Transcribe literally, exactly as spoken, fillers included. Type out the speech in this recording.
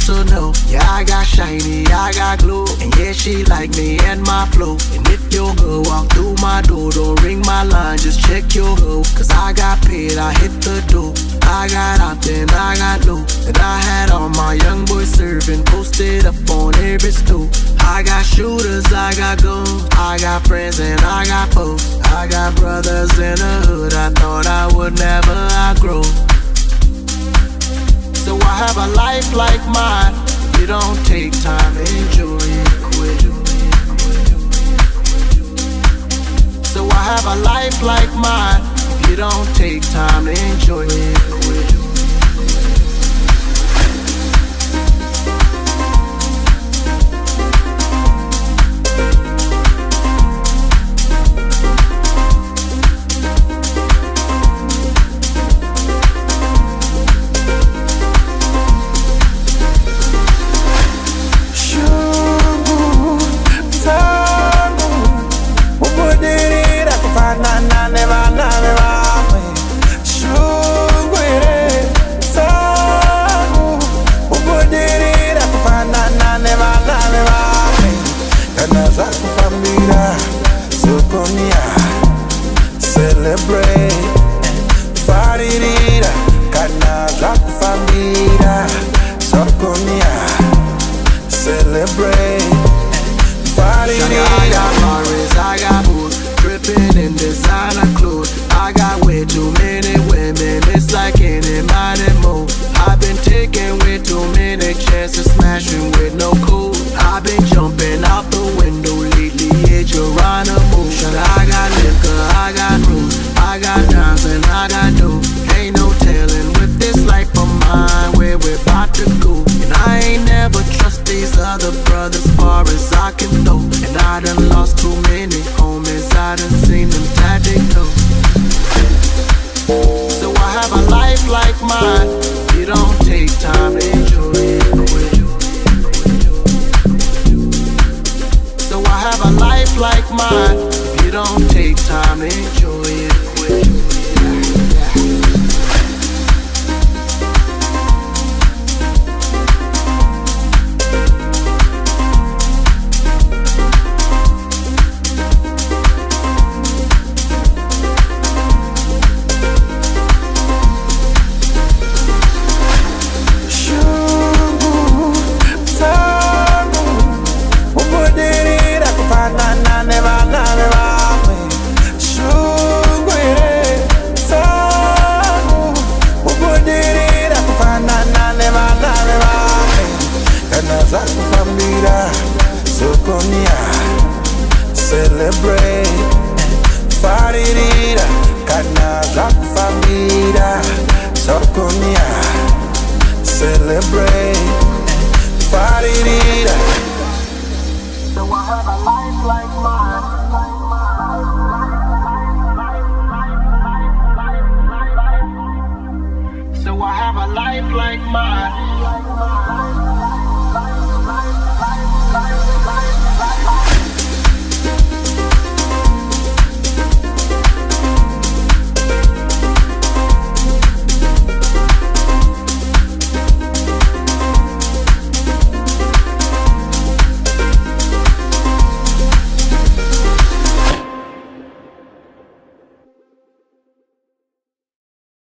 to know. Yeah, I got shiny, I got glow. And yeah, she like me and my flow. And if your girl walk through my door, don't ring my line, just check your hoe. Cause I got paid, I hit the door. I got out then I got low. And I had all my young boys serving, posted up on every stool. I got shooters, I got guns, I got friends and I got foes. I got brothers in the hood I thought I would never outgrow. So I have a life like mine. If you don't take time, enjoy it, quit. So I have a life like mine. If you don't take time to enjoy it, quit. Celebrate, faririra, kana jaku família, soconia. Celebrate, faririra. I got Morris, I got boots, dripping in designer clothes. I got way too many women, it's like any mighty move. I've been taking way too many chances, smashing with no code. I've been jumping out the window lately, yeah, Geronimo. I got liquor, I got rules, I got dimes and I got dough. Ain't no telling with this life of mine where we're about to go. And I ain't never trust these other brothers far as I can throw. And I done lost too many homies, I done seen them tied they toe. So I have a life like mine. You don't take time to enjoy it, quit. So I have a life like mine. If you don't take time to enjoy it, quit. Celebrate, faririra, kana jaku família, soconia. Celebrate, faririra. So I have a life like mine. So I have a life like mine.